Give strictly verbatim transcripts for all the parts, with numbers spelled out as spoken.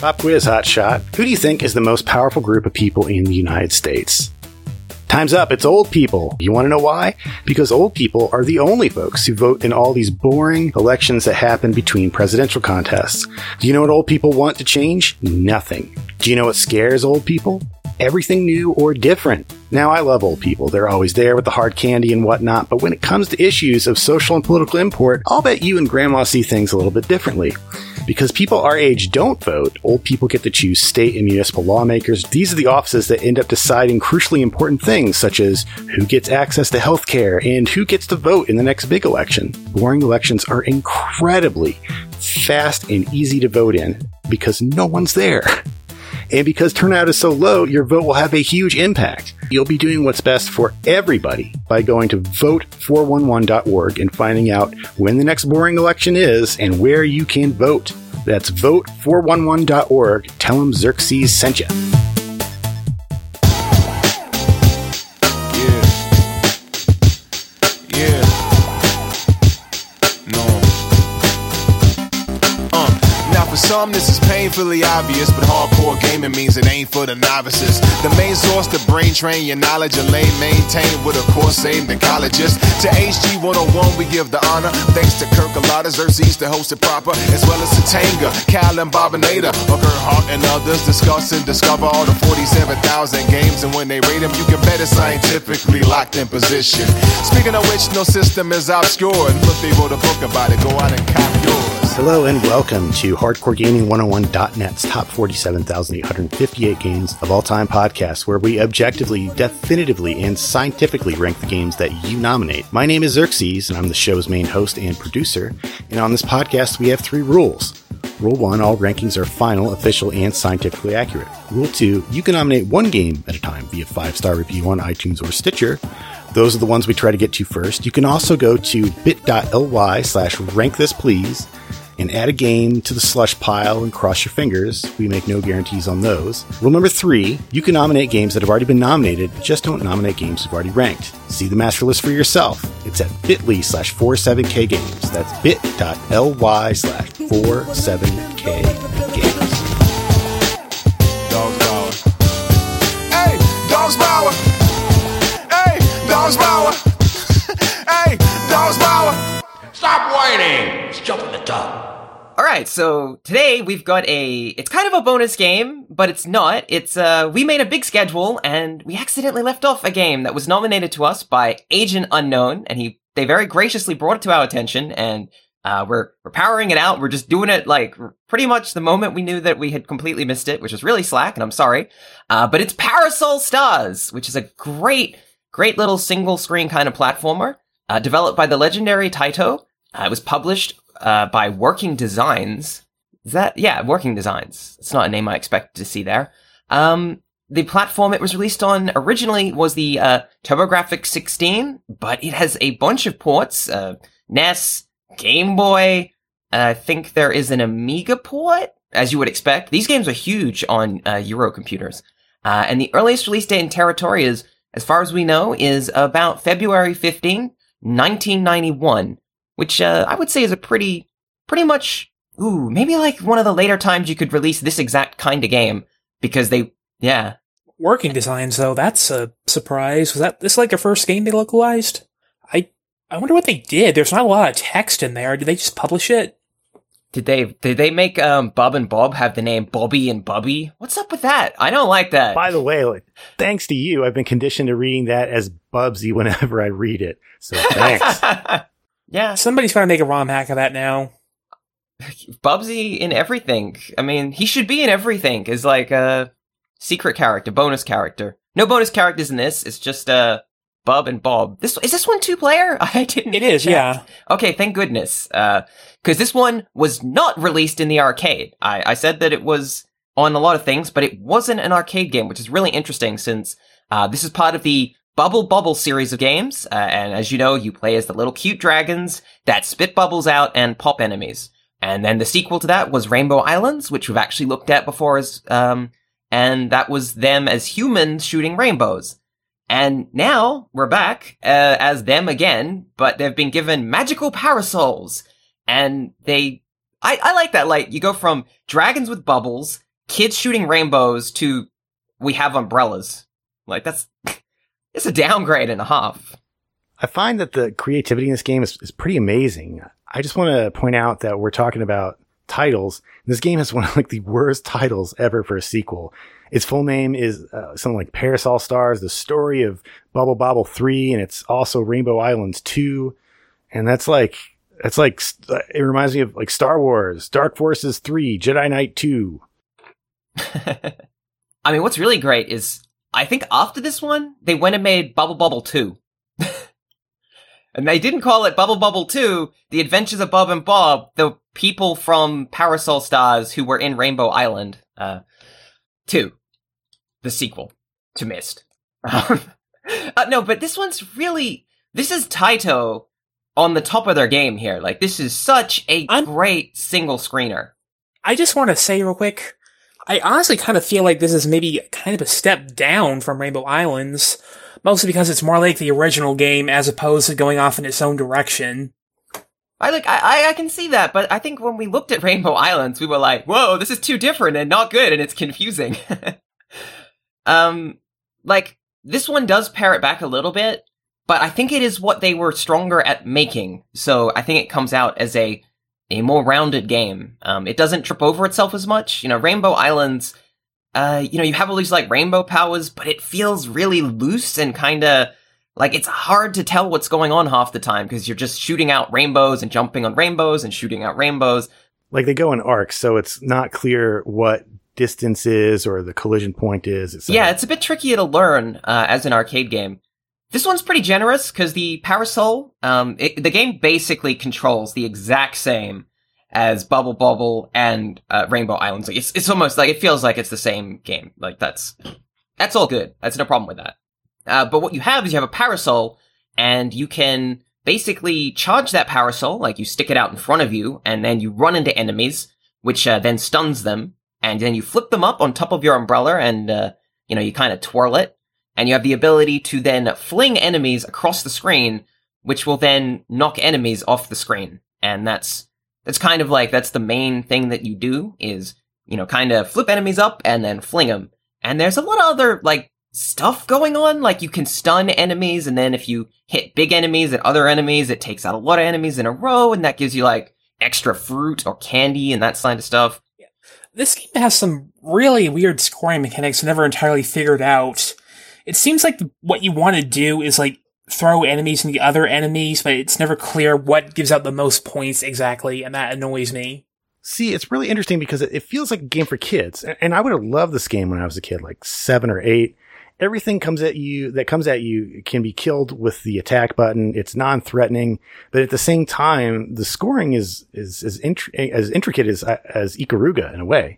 Pop quiz, hotshot. Who do you think is the most powerful group of people in the United States? Time's up. It's old people. You want to know why? Because old people are the only folks who vote in all these boring elections that happen between presidential contests. Do you know what old people want to change? Nothing. Do you know what scares old people? Everything new or different. Now, I love old people. They're always there with the hard candy and whatnot, but when it comes to issues of social and political import, I'll bet you and Grandma see things a little bit differently. Because people our age don't vote, old people get to choose state and municipal lawmakers. These are the offices that end up deciding crucially important things, such as who gets access to health care and who gets to vote in the next big election. Boring elections are incredibly fast and easy to vote in because no one's there. And because turnout is so low, your vote will have a huge impact. You'll be doing what's best for everybody by going to vote four one one dot org and finding out when the next boring election is and where you can vote. That's vote four one one dot org. Tell them Xerxes sent you. For some, this is painfully obvious, but hardcore gaming means it ain't for the novices. The main source to brain train your knowledge and lane maintain with a course aimed at colleges. To H G one oh one, we give the honor. Thanks to Kirk Alada, Xerxes to host it proper, as well as to Tanga, Cal and Bobinator, Hooker Hart and others discuss and discover all the forty-seven thousand games. And when they rate them, you can bet it's scientifically locked in position. Speaking of which, no system is obscure. And look, they wrote a book about it. Go out and cop yours. Hello and welcome to Hardcore Gaming one oh one dot net's top forty-seven thousand eight hundred fifty-eight games of all time podcast, where we objectively, definitively, and scientifically rank the games that you nominate. My name is Xerxes, and I'm the show's main host and producer. And on this podcast, we have three rules. Rule one, all rankings are final, official, and scientifically accurate. Rule two, you can nominate one game at a time via five-star review on iTunes or Stitcher. Those are the ones we try to get to first. You can also go to bit.ly slash rankthisplease and add a game to the slush pile and cross your fingers. We make no guarantees on those. Rule number three, you can nominate games that have already been nominated, just don't nominate games you've already ranked. See the master list for yourself. It's at bit.ly slash 47k games. That's bit.ly slash 47k games. Dogs Power. Hey, Dogs Power. Hey, Dogs Power. Hey, Dogs Power. Stop whining! Let's jump in the tub. Alright, so today we've got a, it's kind of a bonus game, but it's not. It's, uh, we made a big schedule and we accidentally left off a game that was nominated to us by Agent Unknown, and he, they very graciously brought it to our attention, and, uh, we're, we're powering it out. We're just doing it, like, pretty much the moment we knew that we had completely missed it, which was really slack, and I'm sorry. Uh, but it's Parasol Stars, which is a great, great little single screen kind of platformer, uh, developed by the legendary Taito. Uh, it was published uh, by Working Designs. Is that? Yeah, Working Designs. It's not a name I expected to see there. Um, the platform it was released on originally was the uh, TurboGrafx sixteen, but it has a bunch of ports. Uh, N E S, Game Boy. Uh, I think there is an Amiga port, as you would expect. These games are huge on uh, Euro computers. Uh, and the earliest release date in territory is, as far as we know, is about February fifteenth, nineteen ninety-one. Which, uh, I would say is a pretty, pretty much, ooh, maybe like one of the later times you could release this exact kind of game. Because they, yeah. Working Designs, though, that's a surprise. Was that, this like their first game they localized? I, I wonder what they did. There's not a lot of text in there. Did they just publish it? Did they, did they make, um, Bob and Bob have the name Bobby and Bubby? What's up with that? I don't like that. By the way, like, thanks to you, I've been conditioned to reading that as Bubsy whenever I read it. So thanks. Yeah. Somebody's trying to make a ROM hack of that now. Bubsy in everything. I mean, he should be in everything as like a secret character, bonus character. No bonus characters in this. It's just uh, Bub and Bob. This is this one two player? I didn't. It is, check. Yeah. Okay, thank goodness. Uh, because this one was not released in the arcade. I I said that it was on a lot of things, but it wasn't an arcade game, which is really interesting since uh, this is part of the Bubble Bobble series of games, uh, and as you know, you play as the little cute dragons that spit bubbles out and pop enemies. And then the sequel to that was Rainbow Islands, which we've actually looked at before as, um, and that was them as humans shooting rainbows. And now we're back, uh, as them again, but they've been given magical parasols. And they, I, I like that, like, you go from dragons with bubbles kids shooting rainbows to we have umbrellas. Like, that's, it's a downgrade and a half. I find that the creativity in this game is, is pretty amazing. I just want to point out that we're talking about titles. This game has one of like the worst titles ever for a sequel. Its full name is uh, something like Paris All Stars, the story of Bubble Bobble three, and it's also Rainbow Islands two. And that's like, that's like, it reminds me of like Star Wars, Dark Forces three, Jedi Knight two. I mean, what's really great is, I think after this one, they went and made Bubble Bobble two. And they didn't call it Bubble Bubble two, The Adventures of Bob and Bob, the people from Parasol Stars who were in Rainbow Island, uh, two. The sequel to Myst. uh, no, but this one's really, this is Taito on the top of their game here. Like, this is such a I'm, great single screener. I just want to say real quick, I honestly kind of feel like this is maybe kind of a step down from Rainbow Islands, mostly because it's more like the original game as opposed to going off in its own direction. I like, I, I can see that, but I think when we looked at Rainbow Islands, we were like, whoa, this is too different and not good, and it's confusing. um, like, this one does pare it back a little bit, but I think it is what they were stronger at making, so I think it comes out as a, a more rounded game. Um, it doesn't trip over itself as much. You know, Rainbow Islands, uh, you know, you have all these, like, rainbow powers, but it feels really loose and kinda, like, it's hard to tell what's going on half the time, because you're just shooting out rainbows and jumping on rainbows and shooting out rainbows. Like, they go in arcs, so it's not clear what distance is or the collision point is. It's yeah, it's a bit trickier to learn uh, as an arcade game. This one's pretty generous, because the Parasol, um, it, the game basically controls the exact same as Bubble Bobble and uh, Rainbow Islands. Like, it's it's almost like, it feels like it's the same game. Like, that's that's all good. That's no problem with that. Uh, but what you have is you have a Parasol, and you can basically charge that Parasol, like you stick it out in front of you, and then you run into enemies, which uh, then stuns them, and then you flip them up on top of your umbrella, and, uh, you know, you kind of twirl it, and you have the ability to then fling enemies across the screen, which will then knock enemies off the screen. And that's, that's kind of like, that's the main thing that you do, is, you know, kind of flip enemies up and then fling them. And there's a lot of other, like, stuff going on, like you can stun enemies, and then if you hit big enemies and other enemies, it takes out a lot of enemies in a row, and that gives you, like, extra fruit or candy and that kind of stuff. Yeah. This game has some really weird scoring mechanics I never entirely figured out. It seems like what you want to do is, like, throw enemies into other enemies, but it's never clear what gives out the most points exactly, and that annoys me. See, it's really interesting because it feels like a game for kids, and I would have loved this game when I was a kid, like seven or eight. Everything comes at you that comes at you can be killed with the attack button. It's non-threatening, but at the same time, the scoring is is as intri- as intricate as as Ikaruga in a way.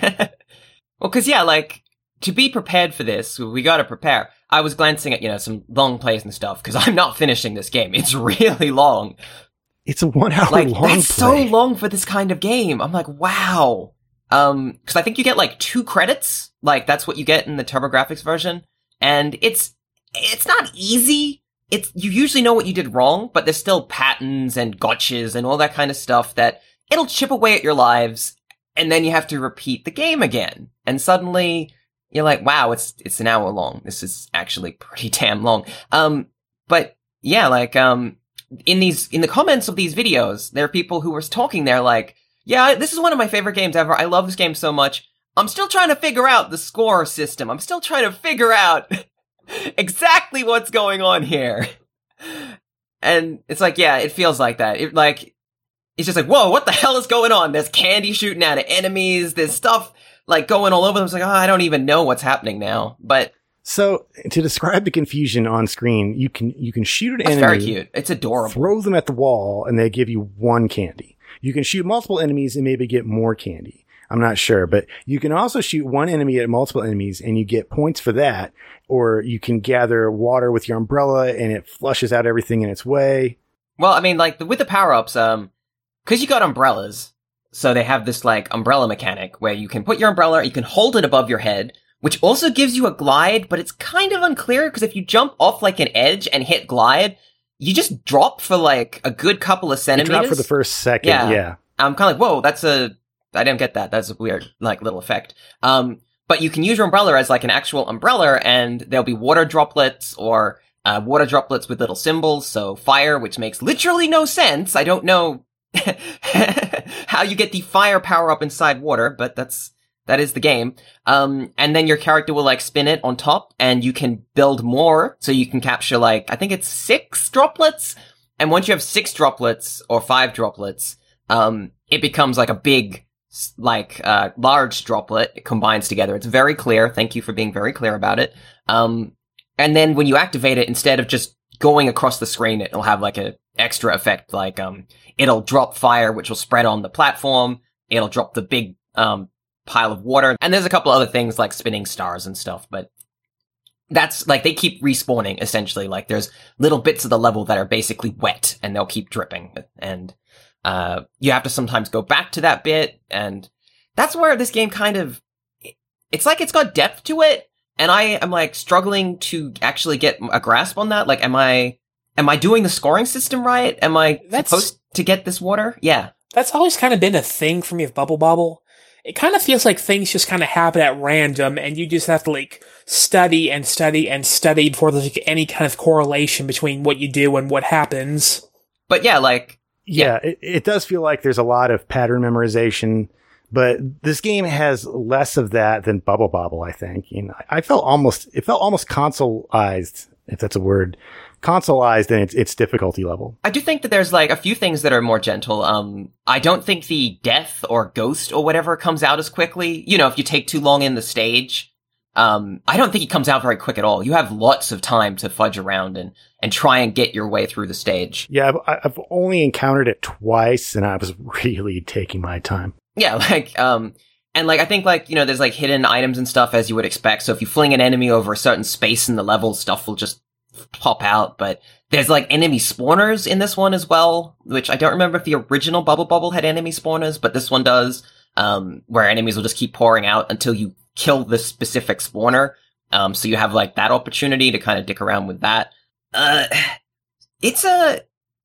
Well, because yeah, like, to be prepared for this, we got to prepare. I was glancing at, you know, some long plays and stuff, because I'm not finishing this game. It's really long. It's a one hour like, long that's play. so long for this kind of game. I'm like, wow. Um, because I think you get like two credits. Like, that's what you get in the TurboGrafx version. And it's, it's not easy. It's, you usually know what you did wrong, but there's still patterns and gotchas and all that kind of stuff that it'll chip away at your lives. And then you have to repeat the game again. And suddenly you're like, wow, it's, it's an hour long. This is actually pretty damn long. Um, but yeah, like, um, in these, in the comments of these videos, there are people who were talking there like, yeah, this is one of my favorite games ever. I love this game so much. I'm still trying to figure out the score system. I'm still trying to figure out exactly what's going on here. And it's like, yeah, it feels like that. It like, it's just like, whoa, what the hell is going on? There's candy shooting out of enemies. There's stuff like going all over them. It's like, oh, I don't even know what's happening now. But so to describe the confusion on screen, you can, you can shoot an it's enemy. Very cute. It's adorable. Throw them at the wall and they give you one candy. You can shoot multiple enemies and maybe get more candy. I'm not sure, but you can also shoot one enemy at multiple enemies and you get points for that. Or you can gather water with your umbrella and it flushes out everything in its way. Well, I mean, like, with the power-ups, um, cause you got umbrellas, so they have this, like, umbrella mechanic where you can put your umbrella, you can hold it above your head, which also gives you a glide, but it's kind of unclear, because if you jump off, like, an edge and hit glide, you just drop for, like, a good couple of centimeters. You drop for the first second, yeah. yeah. I'm kind of like, whoa, that's a, I didn't get that. That's a weird, like, little effect. Um, but you can use your umbrella as, like, an actual umbrella, and there'll be water droplets, or, uh, water droplets with little symbols, so fire, which makes literally no sense. I don't know how you get the fire power up inside water, but that's, that is the game. Um, and then your character will, like, spin it on top, and you can build more, so you can capture, like, I think it's six droplets, and once you have six droplets, or five droplets, um, it becomes, like, a big, like, uh, large droplet. It combines together. It's very clear. Thank you for being very clear about it. Um, and then when you activate it, instead of just going across the screen, it'll have, like, a extra effect, like, um, it'll drop fire, which will spread on the platform. It'll drop the big, um, pile of water. And there's a couple other things like spinning stars and stuff, but that's like, they keep respawning essentially. Like there's little bits of the level that are basically wet and they'll keep dripping. And, uh, you have to sometimes go back to that bit. And that's where this game kind of, it's like it's got depth to it. And I am like struggling to actually get a grasp on that. Like, am I, am I doing the scoring system right? Am I that's, supposed to get this water? Yeah. That's always kind of been a thing for me with Bubble Bobble. It kind of feels like things just kind of happen at random, and you just have to, like, study and study and study before there's, like, any kind of correlation between what you do and what happens. But yeah, like... Yeah, yeah it, it does feel like there's a lot of pattern memorization, but this game has less of that than Bubble Bobble, I think. You know, I felt almost... It felt almost consoleized, if that's a word. Consoleized in its, its difficulty level. I do think that there's like a few things that are more gentle. Um, I don't think the death or ghost or whatever comes out as quickly. You know, if you take too long in the stage, um, I don't think it comes out very quick at all. You have lots of time to fudge around and, and try and get your way through the stage. Yeah, I've, I've only encountered it twice and I was really taking my time. Yeah, like, um, and like, I think like, you know, there's like hidden items and stuff as you would expect. So if you fling an enemy over a certain space in the level, stuff will just pop out, but there's like enemy spawners in this one as well, which I don't remember if the original Bubble Bobble had enemy spawners, but this one does, um, where enemies will just keep pouring out until you kill the specific spawner. Um, so you have like that opportunity to kind of dick around with that. Uh, it's a,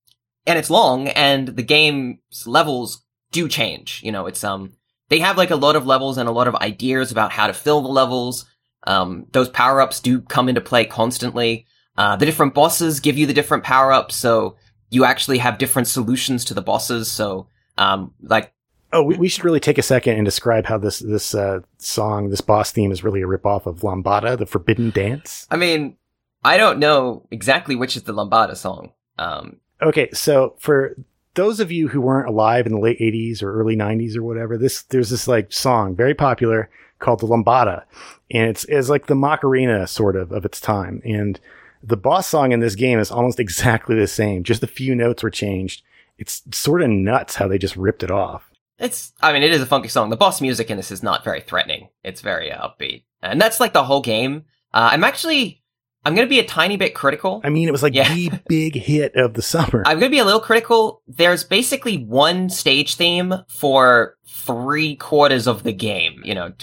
and it's long, and the game's levels do change. You know, it's, um, they have like a lot of levels and a lot of ideas about how to fill the levels. Um, those power-ups do come into play constantly. Uh, the different bosses give you the different power-ups, so you actually have different solutions to the bosses, so, um, like... Oh, we, we should really take a second and describe how this, this, uh, song, this boss theme is really a ripoff of Lambada, the Forbidden Dance. I mean, I don't know exactly which is the Lambada song. Um... Okay, so for those of you who weren't alive in the late eighties or early nineties or whatever, this, there's this, like, song, very popular, called the Lambada, and it's, it's like the Macarena, sort of, of its time, and... The boss song in this game is almost exactly the same. Just a few notes were changed. It's sort of nuts how they just ripped it off. It's, I mean, it is a funky song. The boss music in this is not very threatening. It's very uh, upbeat. And that's like the whole game. Uh, I'm actually, I'm going to be a tiny bit critical. I mean, it was like yeah. the big hit of the summer. I'm going to be a little critical. There's basically one stage theme for three quarters of the game, you know,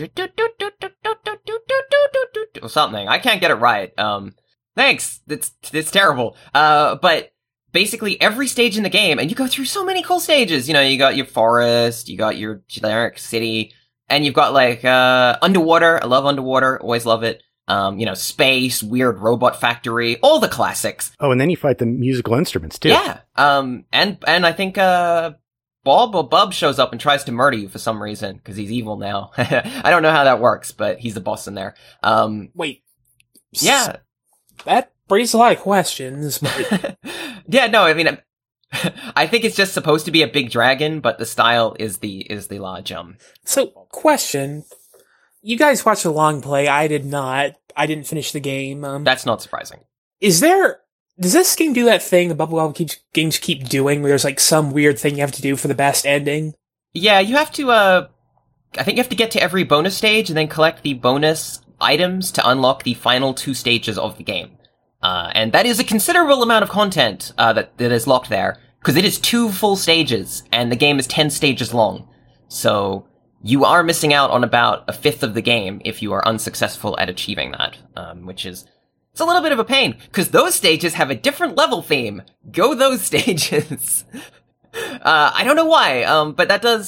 or something. I can't get it right. Um, Thanks. It's, it's terrible. Uh, but basically every stage in the game, and you go through so many cool stages, you know, you got your forest, you got your generic city, and you've got like, uh, underwater. I love underwater. Always love it. Um, you know, space, weird robot factory, all the classics. Oh, and then you fight the musical instruments too. Yeah. Um, and, and I think, uh, Bob or Bub shows up and tries to murder you for some reason, because he's evil now. I don't know how that works, but he's the boss in there. Um, wait. Yeah. That brings a lot of questions. But... yeah, no, I mean, I think it's just supposed to be a big dragon, but the style is the is the large um. So, question: you guys watched the long play. I did not. I didn't finish the game. Um, That's not surprising. Is there? Does this game do that thing the Bubble Bobble keeps, games keep doing, where there's like some weird thing you have to do for the best ending? Yeah, you have to. Uh, I think you have to get to every bonus stage and then collect the bonus items to unlock the final two stages of the game. Uh, and that is a considerable amount of content, uh, that, that is locked there, because it is two full stages, and the game is ten stages long. So, you are missing out on about a fifth of the game if you are unsuccessful at achieving that, um, which is, it's a little bit of a pain, because those stages have a different level theme. Go those stages! uh, I don't know why, um, but that does,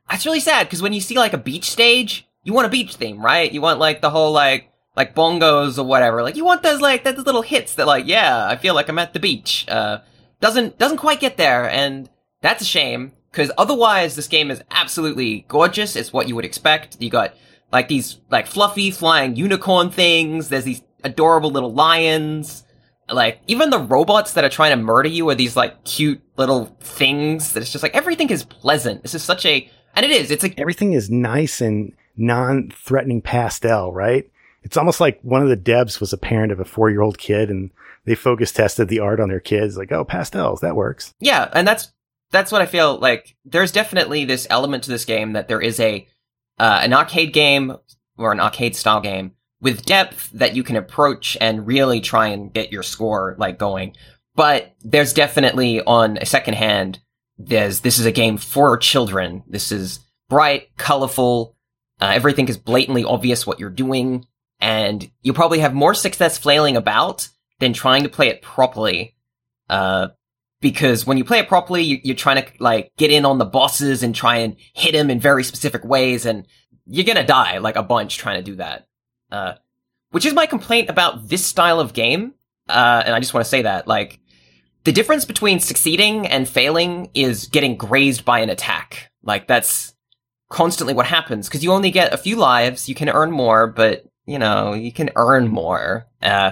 That's really sad, because when you see, like, a beach stage, you want a beach theme, right? You want, like, the whole, like, like, bongos or whatever. Like, you want those, like, those little hits that, like, yeah, I feel like I'm at the beach. Uh, doesn't, doesn't quite get there, and that's a shame, because otherwise this game is absolutely gorgeous. It's what you would expect. You got, like, these, like, fluffy flying unicorn things. There's these adorable little lions. Like, even the robots that are trying to murder you are these, like, cute little things that it's just, like, everything is pleasant. This is such a, and it is, it's like, everything is nice and non-threatening pastel, right? It's almost like one of the devs was a parent of a four-year-old kid, and they focus tested the art on their kids. Like, oh, pastels, that works. Yeah, and that's that's what I feel like. There's definitely this element to this game that there is a uh, an arcade game or an arcade-style game with depth that you can approach and really try and get your score, like, going. But there's definitely, on a second hand, there's this is a game for children. This is bright, colorful. Uh, everything is blatantly obvious what you're doing. And you probably have more success flailing about than trying to play it properly. Uh, because when you play it properly, you, you're trying to, like, get in on the bosses and try and hit them in very specific ways, and you're gonna die, like, a bunch trying to do that. Uh, which is my complaint about this style of game. Uh, and I just want to say that, like, the difference between succeeding and failing is getting grazed by an attack. Like, that's constantly what happens, because you only get a few lives, you can earn more, but, you know, you can earn more. Uh,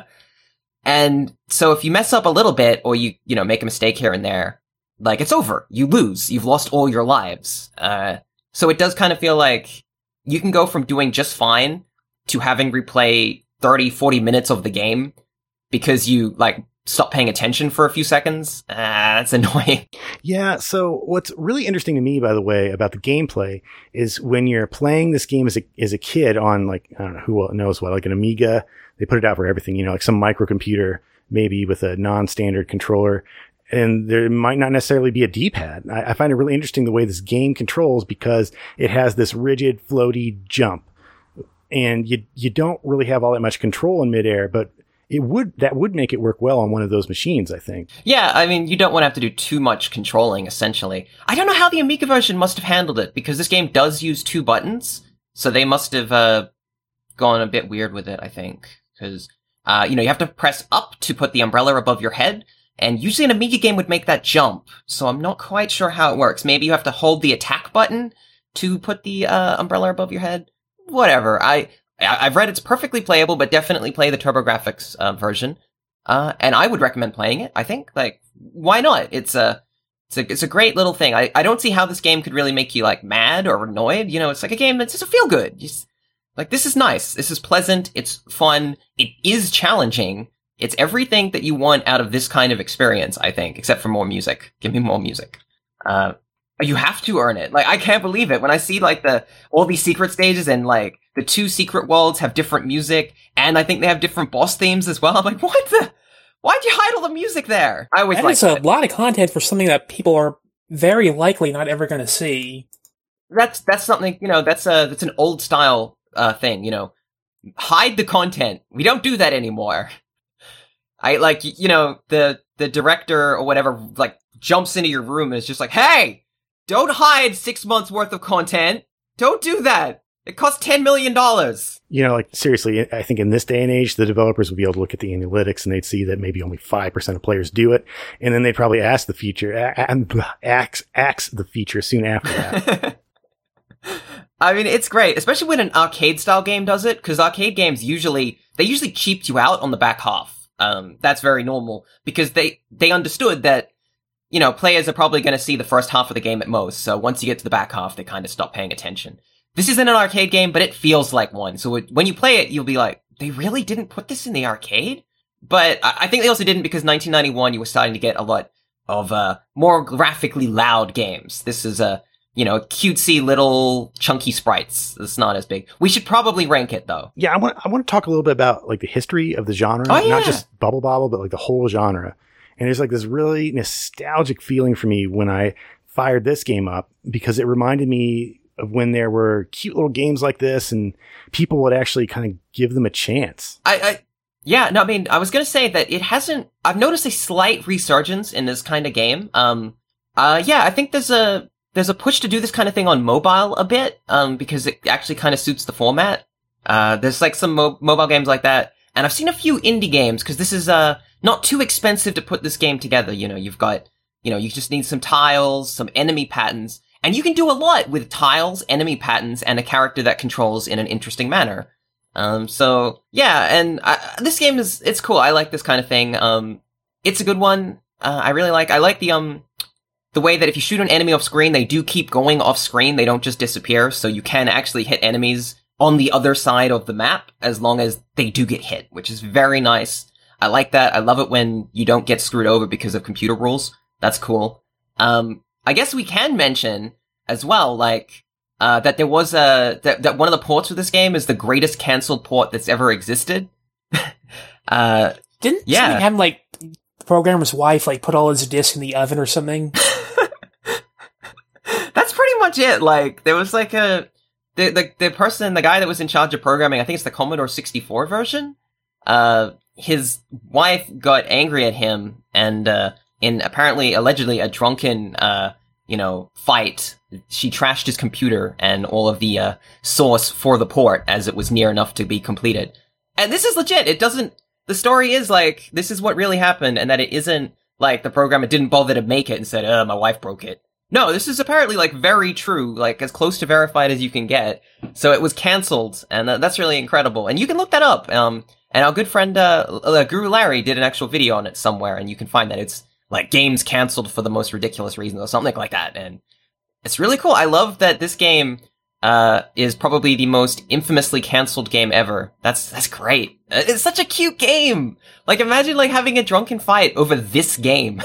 and so if you mess up a little bit, or you, you know, make a mistake here and there, like, it's over. You lose. You've lost all your lives. Uh, so it does kind of feel like you can go from doing just fine to having replay thirty, forty minutes of the game because you, like, stop paying attention for a few seconds. Ah, that's annoying. Yeah, so what's really interesting to me, by the way, about the gameplay is when you're playing this game as a as a kid on, like, I don't know who knows what, like an Amiga, they put it out for everything, you know, like some microcomputer, maybe with a non-standard controller, and there might not necessarily be a D-pad. I, I find it really interesting the way this game controls, because it has this rigid, floaty jump, and you you don't really have all that much control in midair, but It would, that would make it work well on one of those machines, I think. Yeah, I mean, you don't want to have to do too much controlling, essentially. I don't know how the Amiga version must have handled it, because this game does use two buttons, so they must have, uh, gone a bit weird with it, I think. Because, uh, you know, you have to press up to put the umbrella above your head, and usually an Amiga game would make that jump, so I'm not quite sure how it works. Maybe you have to hold the attack button to put the, uh, umbrella above your head? Whatever, I... I've read it's perfectly playable, but definitely play the TurboGrafx uh, version. Uh, and I would recommend playing it, I think. Like, why not? It's a, it's a, it's a great little thing. I, I don't see how this game could really make you, like, mad or annoyed. You know, it's like a game that's just a feel good. Just, like, this is nice. This is pleasant. It's fun. It is challenging. It's everything that you want out of this kind of experience, I think, except for more music. Give me more music. Uh, you have to earn it. Like, I can't believe it. When I see, like, the, all these secret stages and, like, the two secret worlds have different music, and I think they have different boss themes as well. I'm like, what the? Why'd you hide all the music there? I always that like is a lot of content for something that people are very likely not ever going to see. That's that's something, you know, that's a that's an old style uh, thing, you know. Hide the content. We don't do that anymore. I like, you know, the the director or whatever, like, jumps into your room and is just like, hey, don't hide six months worth of content. Don't do that. It costs ten million dollars. You know, like, seriously, I think in this day and age, the developers would be able to look at the analytics and they'd see that maybe only five percent of players do it. And then they'd probably ask the feature, axe, axe the feature soon after that. I mean, it's great, especially when an arcade style game does it, because arcade games usually, they usually cheaped you out on the back half. Um, that's very normal, because they, they understood that, you know, players are probably going to see the first half of the game at most. So once you get to the back half, they kind of stop paying attention. This isn't an arcade game, but it feels like one. So it, when you play it, you'll be like, they really didn't put this in the arcade? But I, I think they also didn't, because nineteen ninety-one, you were starting to get a lot of, uh, more graphically loud games. This is a, you know, cutesy little chunky sprites. It's not as big. We should probably rank it, though. Yeah, I want, I want to talk a little bit about, like, the history of the genre. Oh, yeah. Not just Bubble Bobble, but, like, the whole genre. And there's, like, this really nostalgic feeling for me when I fired this game up, because it reminded me of when there were cute little games like this and people would actually kind of give them a chance. I, I yeah, no, I mean, I was going to say that it hasn't, I've noticed a slight resurgence in this kind of game. Um, uh, yeah, I think there's a, there's a push to do this kind of thing on mobile a bit, um, because it actually kind of suits the format. Uh, there's like some mo- mobile games like that. And I've seen a few indie games, because this is, uh, not too expensive to put this game together. You know, you've got, you know, you just need some tiles, some enemy patterns, and you can do a lot with tiles, enemy patterns, and a character that controls in an interesting manner. Um, so, yeah, and I, this game is, it's cool. I like this kind of thing. Um, it's a good one. Uh, I really like, I like the, um, the way that if you shoot an enemy off screen, they do keep going off screen. They don't just disappear. So you can actually hit enemies on the other side of the map as long as they do get hit, which is very nice. I like that. I love it when you don't get screwed over because of computer rules. That's cool. Um, I guess we can mention as well, like, uh, that there was a, that, that one of the ports of this game is the greatest cancelled port that's ever existed. uh, Didn't yeah. something happen, like, the programmer's wife, like, put all his discs in the oven or something? That's pretty much it. Like, there was like a, the, the, the person, the guy that was in charge of programming, I think it's the Commodore sixty-four version, uh, his wife got angry at him and, uh, in apparently, allegedly, a drunken, uh, you know, fight, she trashed his computer and all of the, uh, source for the port as it was near enough to be completed. And this is legit. It doesn't, the story is like, this is what really happened, and that it isn't like the programmer didn't bother to make it and said, uh, my wife broke it. No, this is apparently, like, very true, like, as close to verified as you can get. So it was cancelled, and uh, that's really incredible. And you can look that up. Um, and our good friend, uh, uh, Guru Larry did an actual video on it somewhere, and you can find that it's, like, games cancelled for the most ridiculous reasons or something like that. And it's really cool. I love that this game, uh, is probably the most infamously cancelled game ever. That's, that's great. It's such a cute game! Like, imagine, like, having a drunken fight over this game.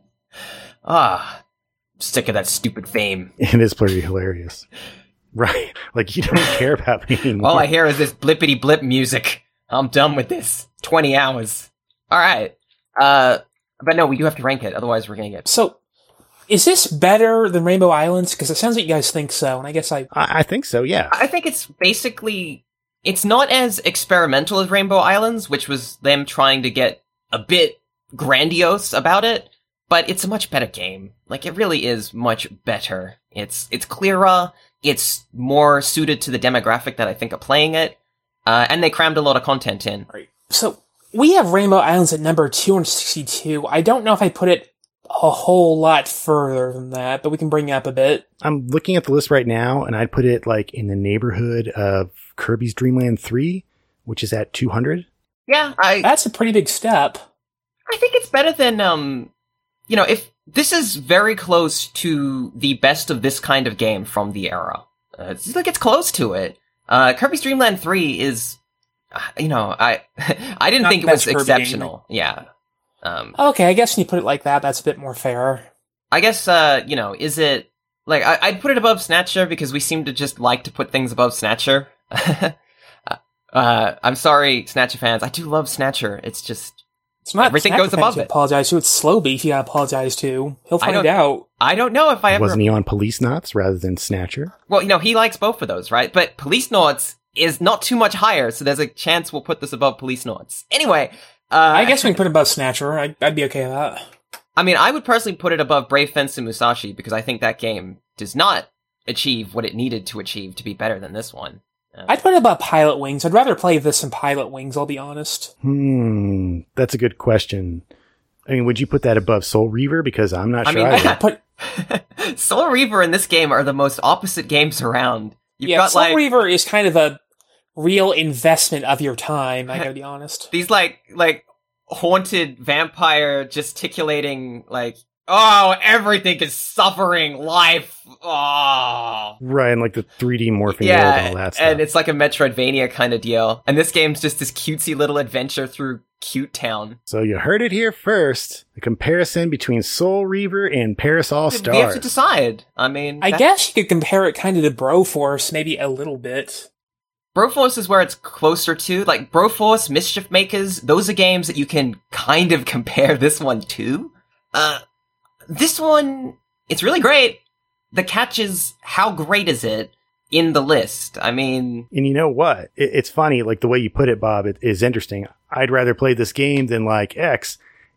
Ah. Sick of that stupid fame. It is pretty hilarious. Right. Like, you don't care about me anymore. All I hear is this blippity blip music. I'm done with this. twenty hours. Alright. Uh, but no, we do have to rank it, otherwise we're gonna get... So, is this better than Rainbow Islands? Because it sounds like you guys think so, and I guess I... I, I think so, yeah. I think it's basically... It's not as experimental as Rainbow Islands, which was them trying to get a bit grandiose about it. But it's a much better game. Like, it really is much better. It's it's clearer, it's more suited to the demographic that I think are playing it, uh, and they crammed a lot of content in. Right. So, we have Rainbow Islands at number two hundred sixty-two. I don't know if I put it a whole lot further than that, but we can bring it up a bit. I'm looking at the list right now, and I'd put it, like, in the neighborhood of Kirby's Dream Land three, which is at two hundred. Yeah, I... That's a pretty big step. I think it's better than, um... You know, if this is very close to the best of this kind of game from the era. Uh, it's like it's close to it. Uh, Kirby's Dream Land three is, uh, you know, I I didn't Not think it the was best Kirby exceptional. Yeah. Um, Okay, I guess when you put it like that, that's a bit more fair. I guess, uh, you know, is it, like, I, I'd put it above Snatcher because we seem to just like to put things above Snatcher. uh, I'm sorry, Snatcher fans. I do love Snatcher. It's just... It's not Everything Snatcher goes fans above you it. apologize to. It's Slow Beef you gotta apologize to. He'll I find don't- out. I don't know if I ever... Wasn't he on Police Knots rather than Snatcher? Well, you know, he likes both of those, right? But Police Noughts is not too much higher, so there's a chance we'll put this above Police Noughts. Anyway, uh... I guess we can put it above Snatcher. I, I'd be okay with that. I mean, I would personally put it above Brave Fence and Musashi, because I think that game does not achieve what it needed to achieve to be better than this one. Uh, I'd put it above Pilot Wings. I'd rather play this than Pilot Wings, I'll be honest. Hmm, that's a good question. I mean, would you put that above Soul Reaver? Because I'm not I sure mean, I I'd would. put... Soul Reaver and this game are the most opposite games around. You've yeah, got, Soul like, Reaver is kind of a real investment of your time, I gotta be honest. these, like, like, haunted vampire gesticulating, like, oh, everything is suffering life. Oh. Right, and like the three D morphing world Yeah, and all that stuff. and it's like a Metroidvania kind of deal. And this game's just this cutesy little adventure through Cute Town. So you heard it here first. The comparison between Soul Reaver and Paris All We have Stars. to decide. I mean, I that- guess you could compare it kind of to Broforce, maybe a little bit. Broforce is where it's closer to. Like, Broforce, Mischief Makers, those are games that you can kind of compare this one to. Uh, this one, it's really great. The catch is, how great is it in the list? I mean... And you know what? It, it's funny, like the way you put it, Bob, it is interesting. I'd rather play this game than like X.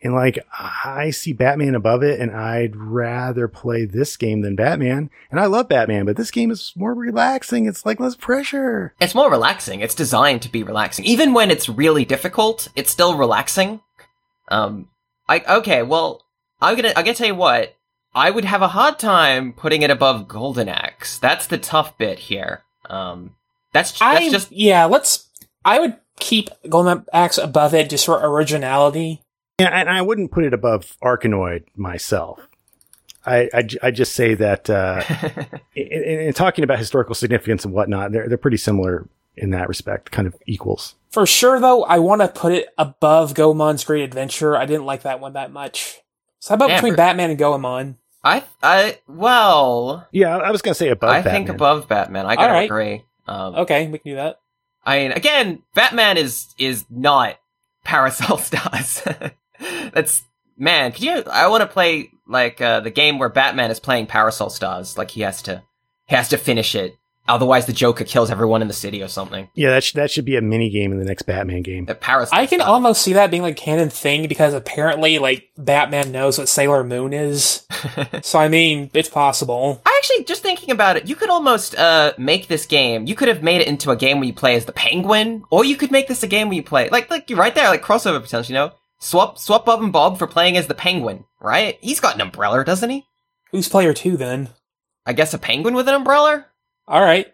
And like, I see Batman above it, and I'd rather play this game than Batman. And I love Batman, but this game is more relaxing. It's like less pressure. It's more relaxing. It's designed to be relaxing. Even when it's really difficult, it's still relaxing. Um, I, okay, well, I'm gonna, I'm gonna tell you what, I would have a hard time putting it above Golden Axe. That's the tough bit here. Um, that's, that's I, just, yeah, let's, I would keep Golden Axe above it just for originality. Yeah, and I wouldn't put it above Arkanoid myself. I, I, I just say that, uh, in, in, in talking about historical significance and whatnot, they're, they're pretty similar in that respect, kind of equals. For sure, though, I want to put it above Goemon's Great Adventure. I didn't like that one that much. So how about Yeah, between for- Batman and Goemon? I, I, well, Yeah, I was going to say above I Batman. think above Batman. I gotta Alright. agree. Um, Okay, we can do that. I mean, again, Batman is, is not Parasol Stars. That's, man, could you, I want to play, like, uh, the game where Batman is playing Parasol Stars. Like, he has to, he has to finish it. Otherwise, the Joker kills everyone in the city or something. Yeah, that, sh- that should be a mini game in the next Batman game. The Parasol I can Stars. almost see that being like a canon thing because apparently, like, Batman knows what Sailor Moon is. So, I mean, it's possible. I actually, just thinking about it, you could almost, uh, make this game, you could have made it into a game where you play as the Penguin, or you could make this a game where you play, like, like, you're right there, like, crossover potential, you know? Swap, swap Bob and Bob for playing as the Penguin, right? He's got an umbrella, doesn't he? Who's player two, then? I guess a penguin with an umbrella? Alright.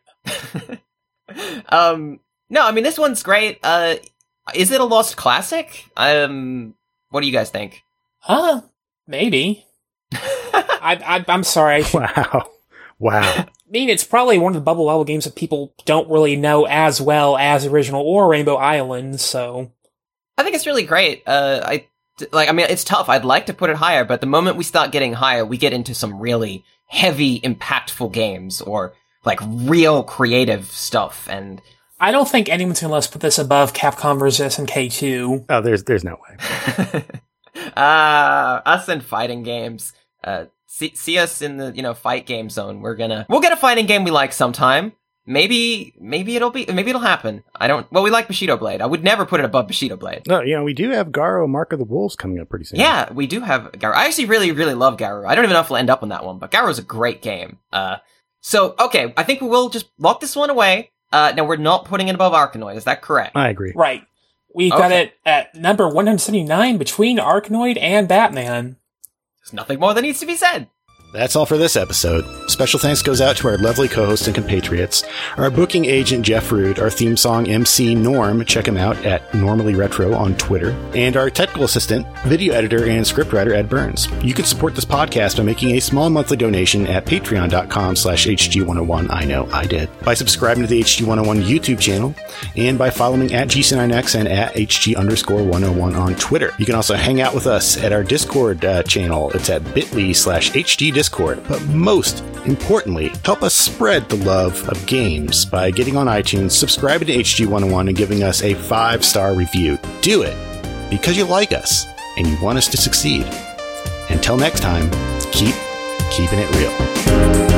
um, no, I mean, this one's great. Uh, is it a lost classic? Um, what do you guys think? Huh? Maybe. I, I, I'm sorry. I Wow. Wow. mean, it's probably one of the bubble level games that people don't really know as well as original or Rainbow Island, so... I think it's really great. Uh, I, like, I mean, it's tough. I'd like to put it higher, but the moment we start getting higher, we get into some really heavy, impactful games, or, like, real creative stuff, and... I don't think anyone's gonna let us put this above Capcom versus S N K two. Oh, there's there's no way. Ah, uh, us in fighting games. Uh, see, see us in the, you know, fight game zone. We're gonna, we'll get a fighting game we like sometime. Maybe, maybe it'll be, maybe it'll happen. I don't, well, we like Bushido Blade. I would never put it above Bushido Blade. No, you know, we do have Garo Mark of the Wolves coming up pretty soon. Yeah, we do have Garou. I actually really, really love Garou. I don't even know if we'll end up on that one, but Garou's a great game. Uh, so, okay, I think we will just lock this one away. Uh, now we're not putting it above Arkanoid, is that correct? I agree. Right. We've got Okay. it at number one hundred seventy-nine between Arkanoid and Batman. There's nothing more that needs to be said. That's all for this episode. Special thanks goes out to our lovely co-hosts and compatriots, our booking agent Jeff Rude, our theme song M C Norm, check him out at Normally Retro on Twitter, and our technical assistant, video editor, and scriptwriter Ed Burns. You can support this podcast by making a small monthly donation at patreon.com slash HG101. I know, I did. By subscribing to the H G one oh one YouTube channel, and by following at G C nine X and at HG underscore one oh one on Twitter. You can also hang out with us at our Discord uh, channel. It's at bit.ly slash HG Discord. But most importantly, help us spread the love of games by getting on iTunes, subscribing to H G one oh one, and giving us a five-star review. Do it because you like us and you want us to succeed. Until next time, keep keeping it real.